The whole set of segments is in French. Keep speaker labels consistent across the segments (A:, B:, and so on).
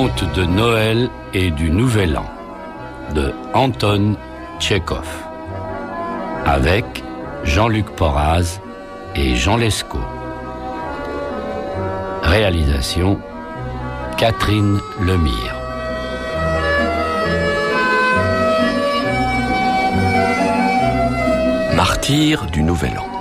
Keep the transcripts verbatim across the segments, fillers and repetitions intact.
A: Contes de Noël et du Nouvel An de Anton Tchekhov avec Jean-Luc Porraz et Jean Lescaut. Réalisation Catherine Lemire.
B: Martyrs du Nouvel An.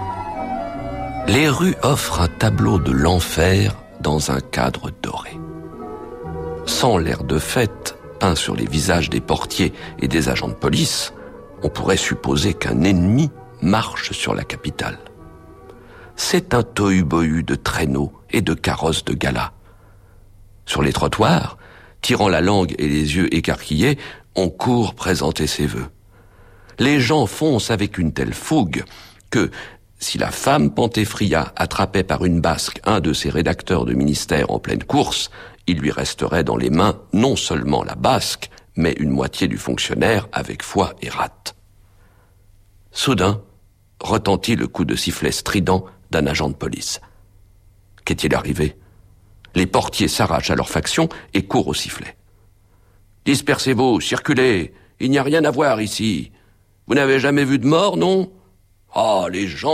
B: Les rues offrent un tableau de l'enfer dans un cadre doré. Sans l'air de fête peint sur les visages des portiers et des agents de police, on pourrait supposer qu'un ennemi marche sur la capitale. C'est un tohu-bohu de traîneaux et de carrosses de gala. Sur les trottoirs, tirant la langue et les yeux écarquillés, on court présenter ses vœux. Les gens foncent avec une telle fougue que, si la femme Pantéfria attrapait par une basque un de ses rédacteurs de ministère en pleine course, il lui resterait dans les mains non seulement la basque, mais une moitié du fonctionnaire avec foi et rate. Soudain, retentit le coup de sifflet strident d'un agent de police. Qu'est-il arrivé ? Les portiers s'arrachent à leur faction et courent au sifflet. « Dispersez-vous, circulez, il n'y a rien à voir ici. Vous n'avez jamais vu de mort, non ? Ah, les gens !»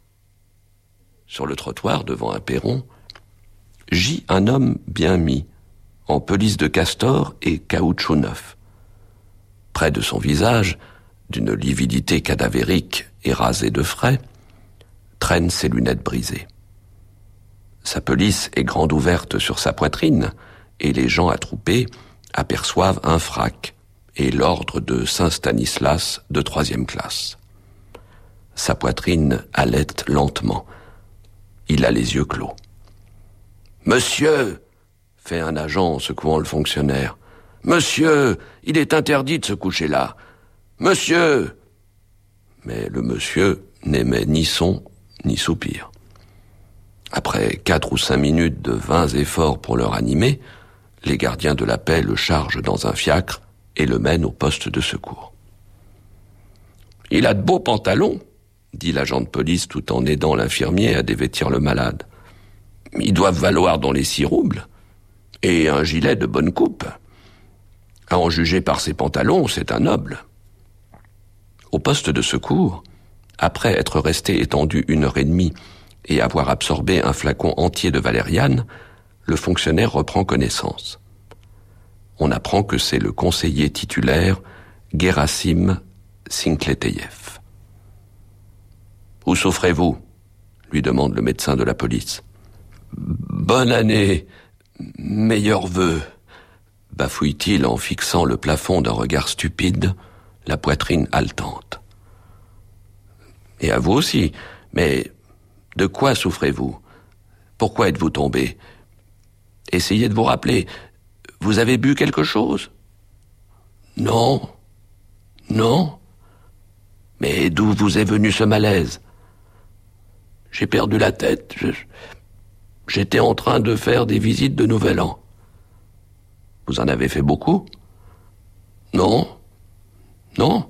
B: Sur le trottoir, devant un perron, gît un homme bien mis, en pelisse de castor et caoutchouc neuf. Près de son visage, d'une lividité cadavérique et rasée de frais, traînent ses lunettes brisées. Sa pelisse est grande ouverte sur sa poitrine, et les gens attroupés aperçoivent un frac et l'ordre de Saint-Stanislas de troisième classe. Sa poitrine halète lentement. Il a les yeux clos. « Monsieur !» fait un agent en secouant le fonctionnaire. « Monsieur, il est interdit de se coucher là. Monsieur !» Mais le monsieur n'émet ni son ni soupir. Après quatre ou cinq minutes de vains efforts pour le ranimer, les gardiens de la paix le chargent dans un fiacre et le mènent au poste de secours. « Il a de beaux pantalons !» dit l'agent de police tout en aidant l'infirmier à dévêtir le malade. « Ils doivent valoir dans les six roubles. Et un gilet de bonne coupe. À en juger par ses pantalons, c'est un noble. » Au poste de secours, après être resté étendu une heure et demie et avoir absorbé un flacon entier de valériane, le fonctionnaire reprend connaissance. On apprend que c'est le conseiller titulaire Gerasim Sinkleteyev. « Où souffrez-vous » lui demande le médecin de la police. « Bonne année, meilleurs vœux » bafouille-t-il en fixant le plafond d'un regard stupide, la poitrine haletante. « Et à vous aussi, mais de quoi souffrez-vous ? Pourquoi êtes-vous tombé ? Essayez de vous rappeler, vous avez bu quelque chose ? Non, non. Mais d'où vous est venu ce malaise ? J'ai perdu la tête, je... j'étais en train de faire des visites de Nouvel An. Vous en avez fait beaucoup ? Non, non.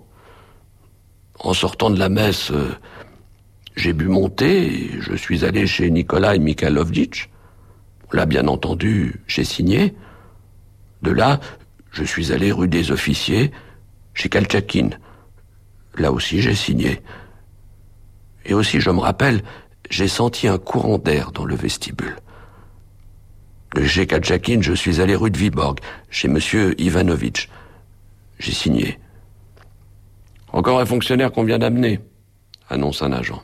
B: En sortant de la messe, euh, j'ai bu mon thé et je suis allé chez Nikolai Mikhailovitch. Là, bien entendu, j'ai signé. De là, je suis allé rue des Officiers, chez Kalchakin. Là aussi, j'ai signé. Et aussi, je me rappelle, j'ai senti un courant d'air dans le vestibule. De chez Kalchakin, je suis allé rue de Viborg, chez monsieur Ivanovitch. J'ai signé. Encore un fonctionnaire qu'on vient d'amener, annonce un agent.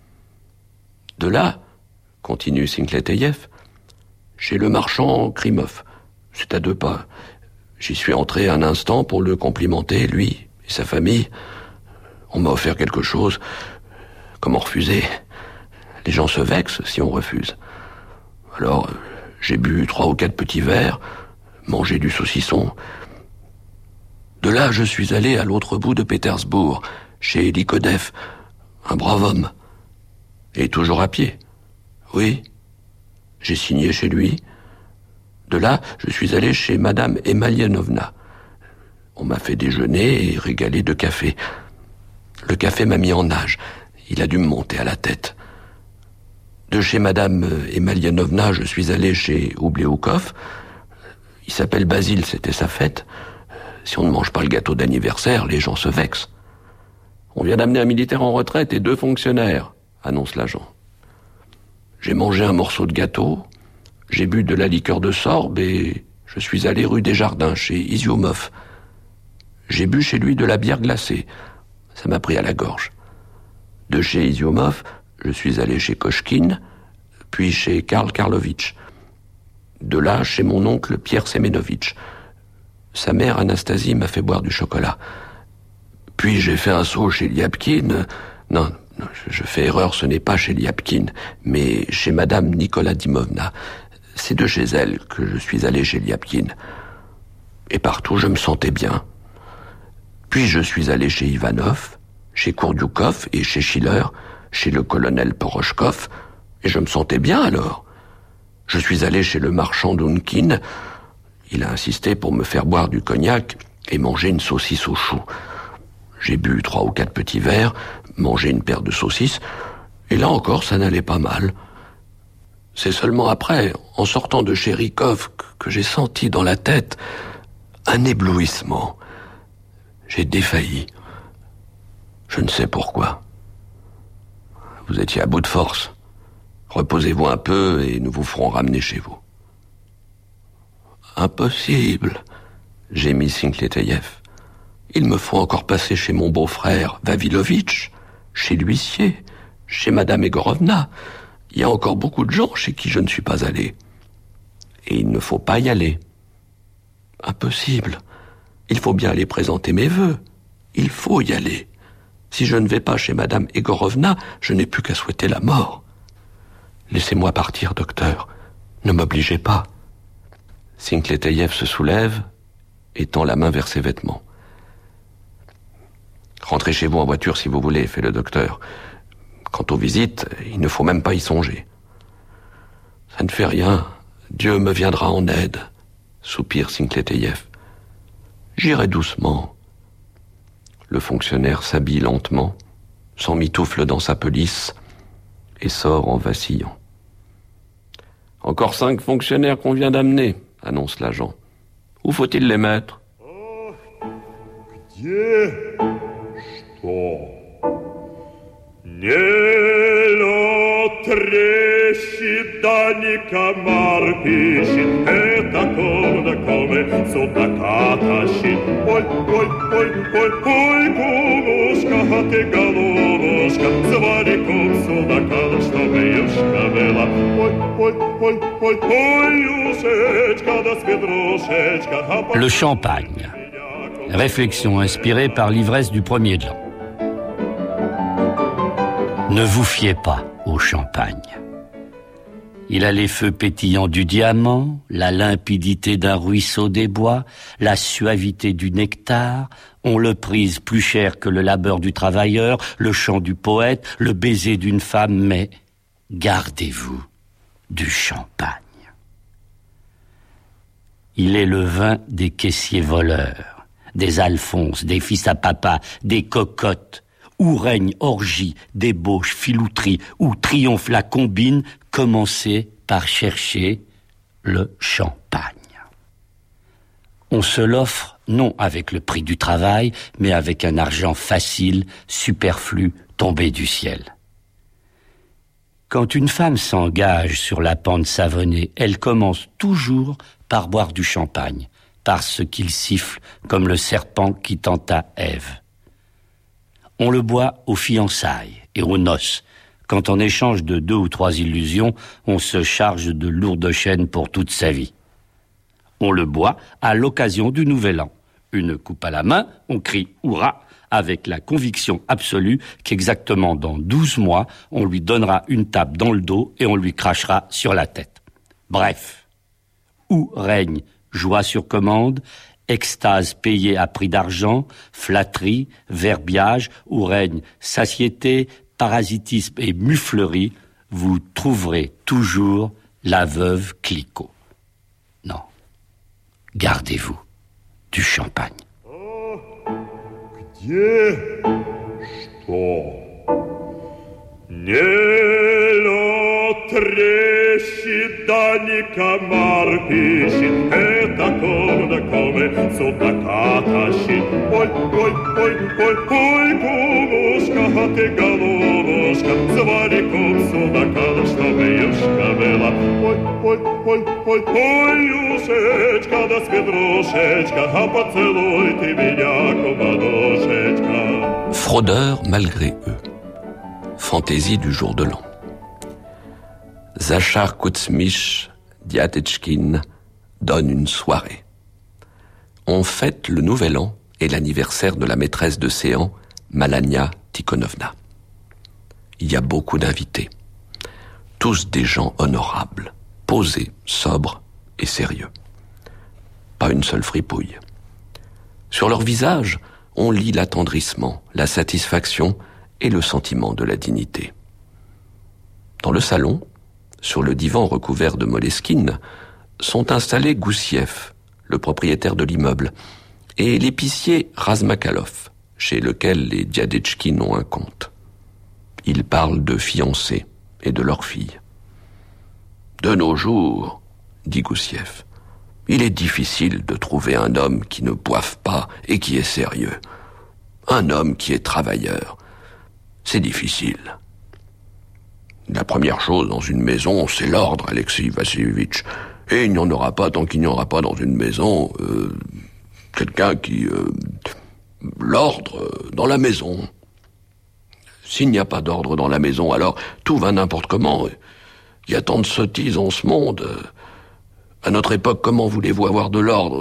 B: De là, continue Sinkleteyev, chez le marchand Krimov. C'est à deux pas. J'y suis entré un instant pour le complimenter, lui et sa famille. On m'a offert quelque chose. Comment refuser ? Les gens se vexent si on refuse. Alors, j'ai bu trois ou quatre petits verres, mangé du saucisson. De là, je suis allé à l'autre bout de Pétersbourg, chez Likodev, un brave homme. Et toujours à pied. Oui, j'ai signé chez lui. De là, je suis allé chez madame Emelianovna. On m'a fait déjeuner et régalé de café. Le café m'a mis en nage. Il a dû me monter à la tête. De chez madame Emelianovna, je suis allé chez Oubléoukov. Il Il s'appelle Basile, c'était sa fête. Si on ne mange pas le gâteau d'anniversaire, les gens se vexent. On vient d'amener un militaire en retraite et deux fonctionnaires, annonce l'agent. J'ai mangé un morceau de gâteau, j'ai bu de la liqueur de sorbe et je suis allé rue des Jardins, chez Iziumov. J'ai bu chez lui de la bière glacée. Ça m'a pris à la gorge. De chez Iziumov, je suis allé chez Kochkine, puis chez Karl Karlovitch. De là, chez mon oncle Pierre Semenovitch. Sa mère, Anastasie, m'a fait boire du chocolat. Puis j'ai fait un saut chez Liapkin. Non, non, je fais erreur, ce n'est pas chez Liapkin, mais chez Madame Nicolas Dimovna. C'est de chez elle que je suis allé chez Liapkin. Et partout, je me sentais bien. Puis je suis allé chez Ivanov, chez Kourdoukov et chez Schiller, chez le colonel Porochkov, et je me sentais bien alors. Je suis allé chez le marchand Dounkin. Il a insisté pour me faire boire du cognac et manger une saucisse au chou. J'ai bu trois ou quatre petits verres, mangé une paire de saucisses, et là encore, ça n'allait pas mal. C'est seulement après, en sortant de chez Rikov, que j'ai senti dans la tête un éblouissement. J'ai défailli. Je ne sais pourquoi. Vous étiez à bout de force. Reposez-vous un peu et nous vous ferons ramener chez vous. Impossible, gémit Sinkleteyev. Il me faut encore passer chez mon beau-frère Vavilovitch, chez l'huissier, chez Madame Egorovna. Il y a encore beaucoup de gens chez qui je ne suis pas allé. Et il ne faut pas y aller. Impossible. Il faut bien aller présenter mes vœux. Il faut y aller. Si je ne vais pas chez Madame Egorovna, je n'ai plus qu'à souhaiter la mort. Laissez-moi partir, docteur. Ne m'obligez pas. Sinkleteyev se soulève et tend la main vers ses vêtements. Rentrez chez vous en voiture si vous voulez, fait le docteur. Quant aux visites, il ne faut même pas y songer. Ça ne fait rien. Dieu me viendra en aide, soupire Sinkleteyev. J'irai doucement. Le fonctionnaire s'habille lentement, s'emmitoufle dans sa pelisse et sort en vacillant. Encore cinq fonctionnaires qu'on vient d'amener, annonce l'agent. Où faut-il les mettre?
C: Где? Что? Не трещит, да не комар пищит, это комна коме судака тащит. Ой, ой, ой, ой, ой, кумушка, ты головушка, с вариком судака, чтобы юшка была. Ой, ой, ой, ой, ой, юшечка, да с петрушечка.
A: Le champagne. Réflexion inspirée par l'ivresse du premier de l'an. Ne vous fiez pas au champagne. Il a les feux pétillants du diamant, la limpidité d'un ruisseau des bois, la suavité du nectar. On le prise plus cher que le labeur du travailleur, le chant du poète, le baiser d'une femme, mais gardez-vous du champagne. Il est le vin des caissiers voleurs, des Alphonse, des fils à papa, des cocottes, où règne orgie, débauche, filouterie, où triomphe la combine, commencez par chercher le champagne. On se l'offre non avec le prix du travail, mais avec un argent facile, superflu, tombé du ciel. Quand une femme s'engage sur la pente savonnée, elle commence toujours par boire du champagne, parce qu'il siffle comme le serpent qui tenta Ève. On le boit aux fiançailles et aux noces, quand en échange de deux ou trois illusions, on se charge de lourdes chaînes pour toute sa vie. On le boit à l'occasion du Nouvel An. Une coupe à la main, on crie « Hurrah !» avec la conviction absolue qu'exactement dans douze mois, on lui donnera une tape dans le dos et on lui crachera sur la tête. Bref, où règne joie sur commande, extase payée à prix d'argent, flatterie, verbiage, où règne satiété, parasitisme et muflerie, vous trouverez toujours la veuve Clicquot. Non, gardez-vous du champagne.
C: Где? Что? Не трещит, да не комар пищит, это ты, голубушка, звали кум судака, да чтобы юшка была. Ой, ой, ой, ой, ой, юшечка, да свидрушечка, а поцелуй ты меня, кумадушечка.
B: Fraudeurs malgré eux. Fantaisie du jour de l'an. Zachar Kouzmich Diatechkin donne une soirée. On fête le nouvel an et l'anniversaire de la maîtresse de séant, Malania Tikhonovna. Il y a beaucoup d'invités. Tous des gens honorables, posés, sobres et sérieux. Pas une seule fripouille. Sur leur visage, on lit l'attendrissement, la satisfaction et le sentiment de la dignité. Dans le salon, sur le divan recouvert de moleskine, sont installés Goussiev, le propriétaire de l'immeuble, et l'épicier Razmakalov, chez lequel les Diadechkin ont un compte. Ils parlent de fiancés et de leur fille. « De nos jours, dit Goussiev, il est difficile de trouver un homme qui ne boive pas et qui est sérieux. Un homme qui est travailleur. C'est difficile. La première chose dans une maison, c'est l'ordre, Alexei Vassilievitch. Et il n'y en aura pas tant qu'il n'y aura pas dans une maison euh, quelqu'un qui... Euh, l'ordre dans la maison. S'il n'y a pas d'ordre dans la maison, alors tout va n'importe comment. Il y a tant de sottises en ce monde. À notre époque, comment voulez-vous avoir de l'ordre ?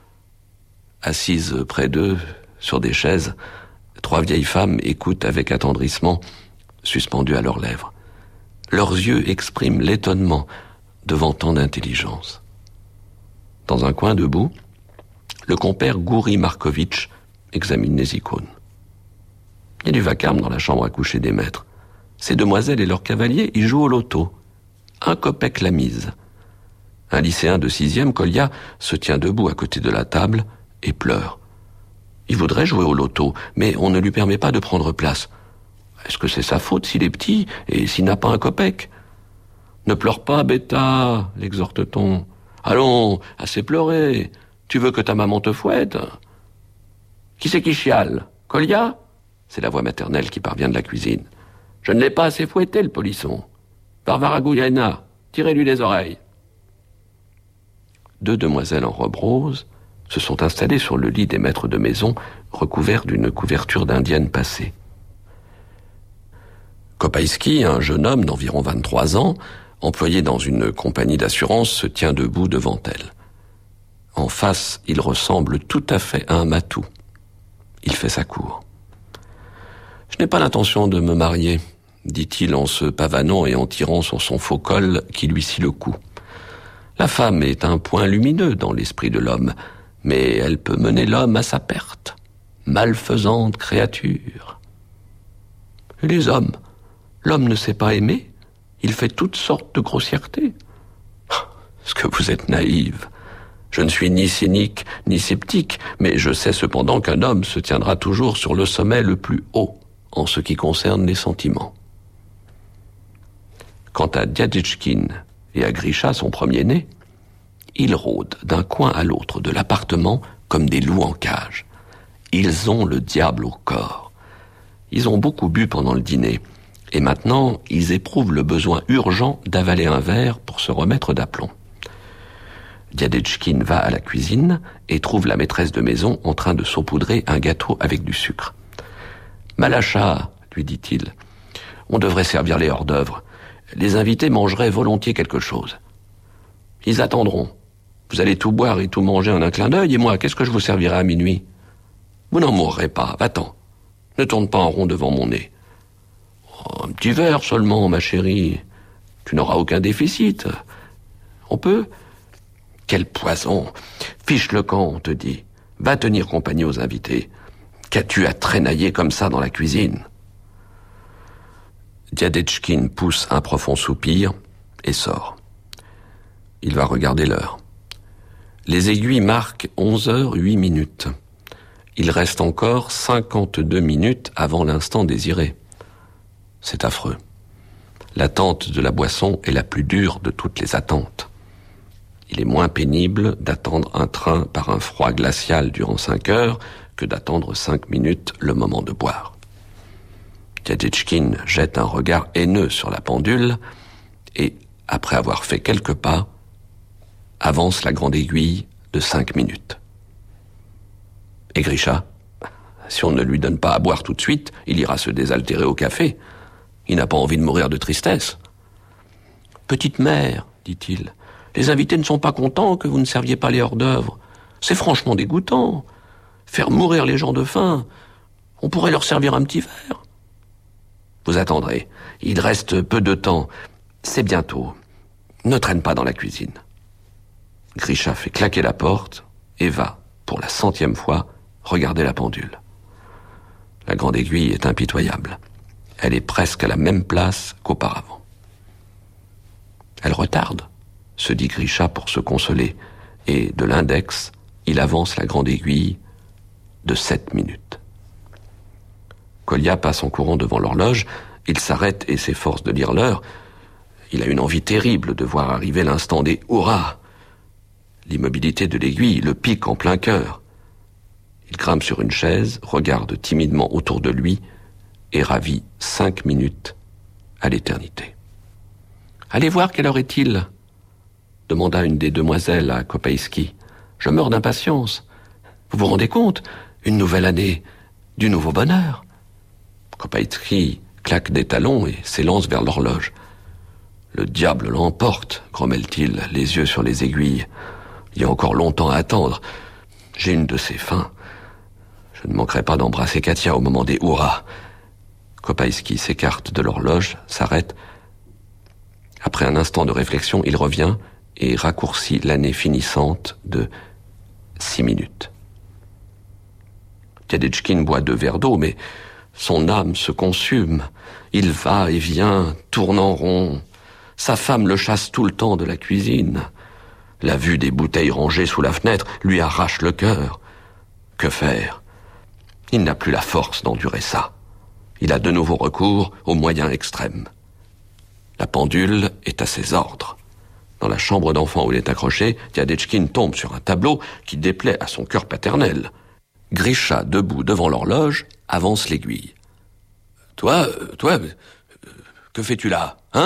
B: Assises près d'eux, sur des chaises, trois vieilles femmes écoutent avec attendrissement, suspendues à leurs lèvres. Leurs yeux expriment l'étonnement devant tant d'intelligence. Dans un coin debout, le compère Gouri Markovitch examine les icônes. Il y a du vacarme dans la chambre à coucher des maîtres. Ces demoiselles et leurs cavaliers y jouent au loto. Un kopek la mise. Un lycéen de sixième, Kolya, se tient debout à côté de la table et pleure. Il voudrait jouer au loto, mais on ne lui permet pas de prendre place. Est-ce que c'est sa faute s'il est petit et s'il n'a pas un kopek ? Ne pleure pas, bêta, l'exhorte-t-on. Allons, assez pleurer. Tu veux que ta maman te fouette ? Qui c'est qui chiale ? Kolya ? C'est la voix maternelle qui parvient de la cuisine. Je ne l'ai pas assez fouetté, le polisson. Varvara Gouyana, tirez-lui les oreilles. Deux demoiselles en robe rose se sont installées sur le lit des maîtres de maison, recouverts d'une couverture d'indienne passée. Kopaïski, un jeune homme d'environ vingt-trois ans, employé dans une compagnie d'assurance, se tient debout devant elle. En face, il ressemble tout à fait à un matou. Il fait sa cour. « Je n'ai pas l'intention de me marier », dit-il en se pavanant et en tirant sur son faux col qui lui scie le cou. La femme est un point lumineux dans l'esprit de l'homme, mais elle peut mener l'homme à sa perte. Malfaisante créature. Et les hommes, l'homme ne sait pas aimer, il fait toutes sortes de grossièretés. Est-ce que vous êtes naïve ? Je ne suis ni cynique, ni sceptique, mais je sais cependant qu'un homme se tiendra toujours sur le sommet le plus haut en ce qui concerne les sentiments. Quant à Diadechkin et à Grisha, son premier-né, ils rôdent d'un coin à l'autre de l'appartement comme des loups en cage. Ils ont le diable au corps. Ils ont beaucoup bu pendant le dîner, et maintenant ils éprouvent le besoin urgent d'avaler un verre pour se remettre d'aplomb. Diadechkin va à la cuisine et trouve la maîtresse de maison en train de saupoudrer un gâteau avec du sucre. « Malacha, lui dit-il, on devrait servir les hors-d'œuvre. Les invités mangeraient volontiers quelque chose. Ils attendront. Vous allez tout boire et tout manger en un clin d'œil, et moi, qu'est-ce que je vous servirai à minuit ? Vous n'en mourrez pas, va-t'en. Ne tourne pas en rond devant mon nez. Oh, un petit verre seulement, ma chérie. Tu n'auras aucun déficit. On peut ? Quel poison ! Fiche le camp, on te dit. Va tenir compagnie aux invités. Qu'as-tu à traînailler comme ça dans la cuisine ? Diadechkin pousse un profond soupir et sort. Il va regarder l'heure. Les aiguilles marquent onze heures huit minutes. Il reste encore cinquante-deux minutes avant l'instant désiré. C'est affreux. L'attente de la boisson est la plus dure de toutes les attentes. Il est moins pénible d'attendre un train par un froid glacial durant cinq heures que d'attendre cinq minutes le moment de boire. Tiaditchkin jette un regard haineux sur la pendule et, après avoir fait quelques pas, avance la grande aiguille de cinq minutes. Et Grisha, si on ne lui donne pas à boire tout de suite, il ira se désaltérer au café. Il n'a pas envie de mourir de tristesse. « Petite mère, dit-il, les invités ne sont pas contents que vous ne serviez pas les hors-d'œuvre. C'est franchement dégoûtant. Faire mourir les gens de faim. On pourrait leur servir un petit verre. » Vous attendrez. Il reste peu de temps. C'est bientôt. Ne traîne pas dans la cuisine. Grisha fait claquer la porte et va, pour la centième fois, regarder la pendule. La grande aiguille est impitoyable. Elle est presque à la même place qu'auparavant. Elle retarde, se dit Grisha pour se consoler, et de l'index, il avance la grande aiguille de sept minutes. Kolya passe en courant devant l'horloge, il s'arrête et s'efforce de lire l'heure. Il a une envie terrible de voir arriver l'instant des hurrahs. L'immobilité de l'aiguille le pique en plein cœur. Il grimpe sur une chaise, regarde timidement autour de lui et ravit cinq minutes à l'éternité. « Allez voir quelle heure est-il ?» demanda une des demoiselles à Kopaïski. « Je meurs d'impatience. Vous vous rendez compte ? Une nouvelle année, du nouveau bonheur. » Kopaïski claque des talons et s'élance vers l'horloge. « Le diable l'emporte, grommelle-t-il, les yeux sur les aiguilles. Il y a encore longtemps à attendre. J'ai une de ces fins. Je ne manquerai pas d'embrasser Katia au moment des hurrahs. » Kopaïski s'écarte de l'horloge, s'arrête. Après un instant de réflexion, il revient et raccourcit l'année finissante de six minutes. Tiaditchkin boit deux verres d'eau, mais son âme se consume. Il va et vient, tourne en rond. Sa femme le chasse tout le temps de la cuisine. La vue des bouteilles rangées sous la fenêtre lui arrache le cœur. Que faire ? Il n'a plus la force d'endurer ça. Il a de nouveau recours aux moyens extrêmes. La pendule est à ses ordres. Dans la chambre d'enfant où il est accroché, Tiaditchkin tombe sur un tableau qui déplaît à son cœur paternel. Grisha, debout devant l'horloge, avance l'aiguille. « Toi, toi, que fais-tu là, hein ?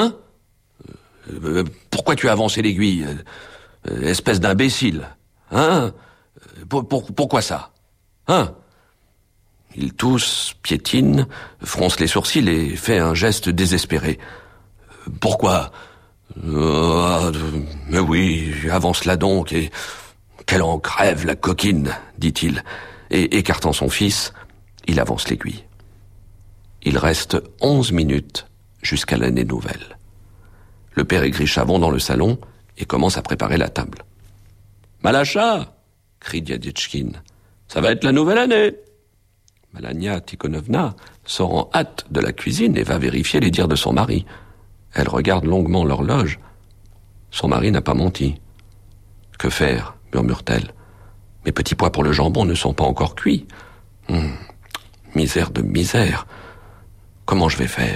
B: Pourquoi tu as avancé l'aiguille ? Espèce d'imbécile, hein ? pour, pour, Pourquoi ça, hein ?» Il tousse, piétine, fronce les sourcils et fait un geste désespéré. « Pourquoi ? euh, Mais oui, avance-la donc, et qu'elle en crève, la coquine, dit-il. Et écartant son fils, il avance l'aiguille. Il reste onze minutes jusqu'à l'année nouvelle. Le père et Grisha vont dans le salon et commencent à préparer la table. « Malacha !» crie Tiaditchkin. « Ça va être la nouvelle année !» Malania Tikhonovna sort en hâte de la cuisine et va vérifier les dires de son mari. Elle regarde longuement l'horloge. Son mari n'a pas menti. « Que faire ?» murmure-t-elle. « Mes petits pois pour le jambon ne sont pas encore cuits. Hum, misère de misère. Comment je vais faire ?»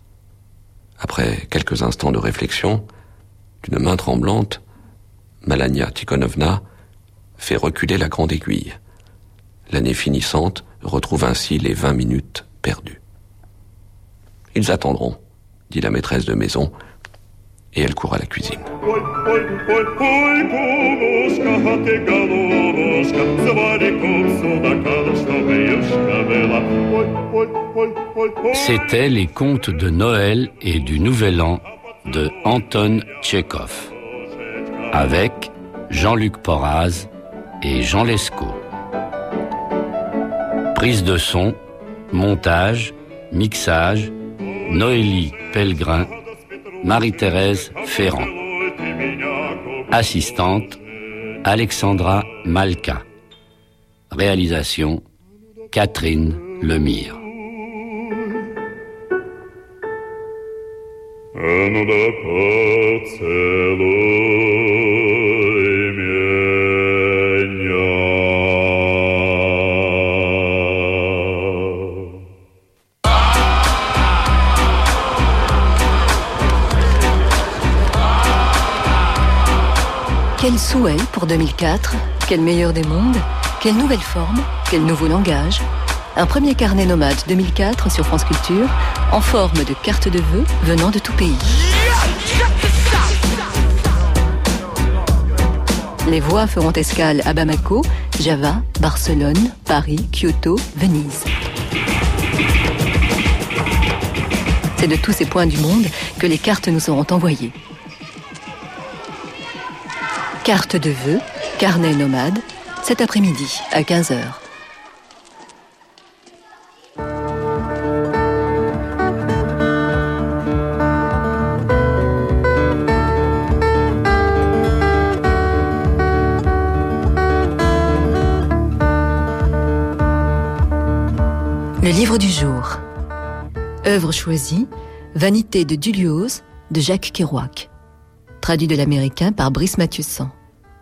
B: Après quelques instants de réflexion, d'une main tremblante, Malania Tikhonovna fait reculer la grande aiguille. L'année finissante retrouve ainsi les vingt minutes perdues. « Ils attendront, » dit la maîtresse de maison, et elle court à la cuisine.
A: C'était les contes de Noël et du Nouvel An de Anton Tchekhov, avec Jean-Luc Porraz et Jean Lescaut. Prise de son, montage, mixage, Noélie Pellegrin, Marie-Thérèse Ferrand. Assistante, Alexandra Malka. Réalisation, Catherine Lemire.
D: Quel souhait pour deux mille quatre ? Quel meilleur des mondes ? Quelle nouvelle forme ? Quel nouveau langage ? Un premier carnet nomade deux mille quatre sur France Culture, en forme de carte de vœux venant de tout pays. Les voix feront escale à Bamako, Java, Barcelone, Paris, Kyoto, Venise. C'est de tous ces points du monde que les cartes nous seront envoyées. Carte de vœux, carnet nomade, cet après-midi à quinze heures. Le livre du jour. Œuvre choisie, Vanité de Duluoz de Jacques Kerouac. Traduit de l'américain par Brice Mathieusan.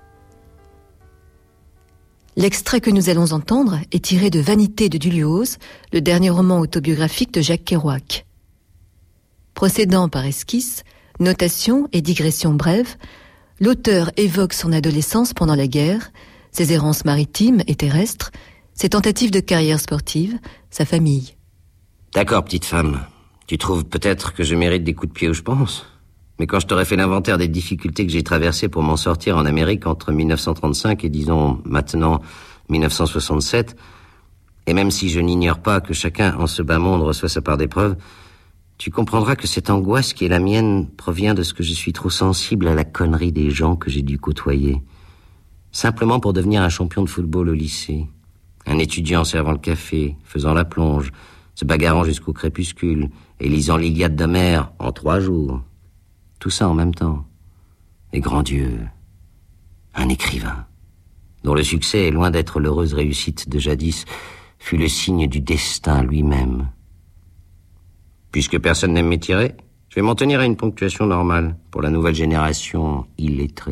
D: L'extrait que nous allons entendre est tiré de Vanité de Duluoz, le dernier roman autobiographique de Jacques Kerouac. Procédant par esquisse, notation et digression brève, l'auteur évoque son adolescence pendant la guerre, ses errances maritimes et terrestres, ses tentatives de carrière sportive, sa famille.
E: D'accord, petite femme. Tu trouves peut-être que je mérite des coups de pied où je pense ? Mais quand je t'aurais fait l'inventaire des difficultés que j'ai traversées pour m'en sortir en Amérique entre mille neuf cent trente-cinq et disons maintenant mille neuf cent soixante-sept, et même si je n'ignore pas que chacun en ce bas monde reçoit sa part d'épreuves, tu comprendras que cette angoisse qui est la mienne provient de ce que je suis trop sensible à la connerie des gens que j'ai dû côtoyer. Simplement pour devenir un champion de football au lycée, un étudiant servant le café, faisant la plonge, se bagarrant jusqu'au crépuscule et lisant l'Iliade d'Homère en trois jours. Tout ça en même temps. Et grand Dieu, un écrivain, dont le succès est loin d'être l'heureuse réussite de jadis, fut le signe du destin lui-même. Puisque personne n'aime m'étirer, je vais m'en tenir à une ponctuation normale pour la nouvelle génération illettrée.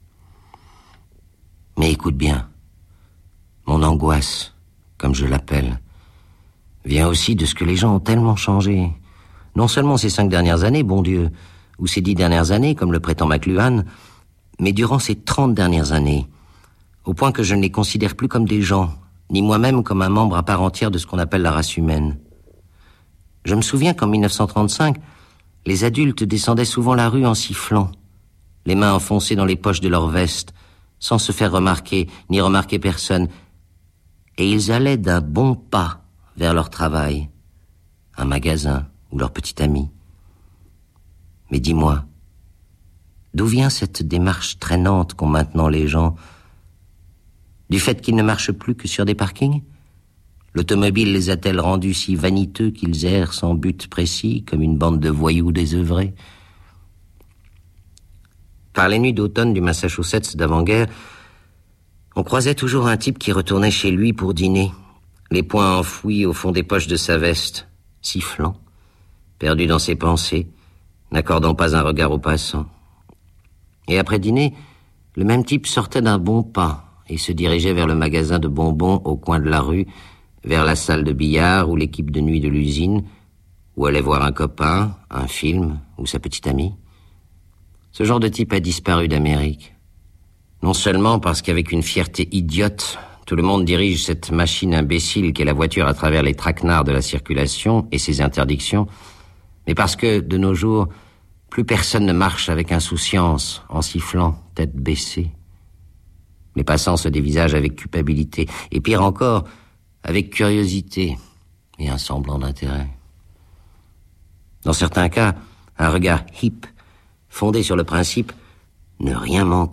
E: Mais écoute bien, mon angoisse, comme je l'appelle, vient aussi de ce que les gens ont tellement changé. Non seulement ces cinq dernières années, bon Dieu, ou ces dix dernières années, comme le prétend McLuhan, mais durant ces trente dernières années, au point que je ne les considère plus comme des gens, ni moi-même comme un membre à part entière de ce qu'on appelle la race humaine. Je me souviens qu'en mille neuf cent trente-cinq, les adultes descendaient souvent la rue en sifflant, les mains enfoncées dans les poches de leur veste, sans se faire remarquer, ni remarquer personne, et ils allaient d'un bon pas vers leur travail, un magasin ou leur petit ami. Mais dis-moi, d'où vient cette démarche traînante qu'ont maintenant les gens ? Du fait qu'ils ne marchent plus que sur des parkings ? L'automobile les a-t-elle rendus si vaniteux qu'ils errent sans but précis, comme une bande de voyous désœuvrés ? Par les nuits d'automne du Massachusetts d'avant-guerre, on croisait toujours un type qui retournait chez lui pour dîner, les poings enfouis au fond des poches de sa veste, sifflant, perdu dans ses pensées, n'accordant pas un regard aux passants. Et après dîner, le même type sortait d'un bon pas et se dirigeait vers le magasin de bonbons au coin de la rue, vers la salle de billard ou l'équipe de nuit de l'usine, ou allait voir un copain, un film ou sa petite amie. Ce genre de type a disparu d'Amérique. Non seulement parce qu'avec une fierté idiote, tout le monde dirige cette machine imbécile qu'est la voiture à travers les traquenards de la circulation et ses interdictions, mais parce que, de nos jours, plus personne ne marche avec insouciance, en sifflant, tête baissée. Les passants se dévisagent avec culpabilité, et pire encore, avec curiosité et un semblant d'intérêt. Dans certains cas, un regard hip, fondé sur le principe « ne rien manquer ».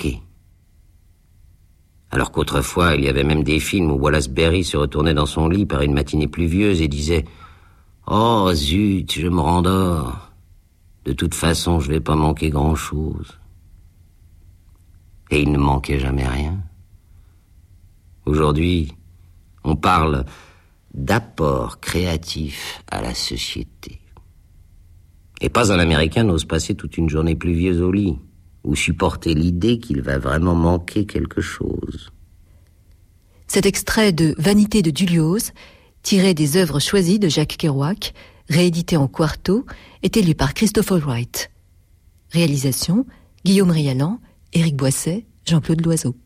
E: Alors qu'autrefois, il y avait même des films où Wallace Berry se retournait dans son lit par une matinée pluvieuse et disait « Oh zut, je me rendors. De toute façon, je vais pas manquer grand-chose. » Et il ne manquait jamais rien. Aujourd'hui, on parle d'apport créatif à la société. Et pas un Américain n'ose passer toute une journée pluvieuse au lit, ou supporter l'idée qu'il va vraiment manquer quelque chose.
D: Cet extrait de Vanité de Duluoz, tiré des œuvres choisies de Jacques Kerouac, réédité en quarto, était lu par Christopher Wright. Réalisation, Guillaume Rialan, Éric Boisset, Jean-Claude Loiseau.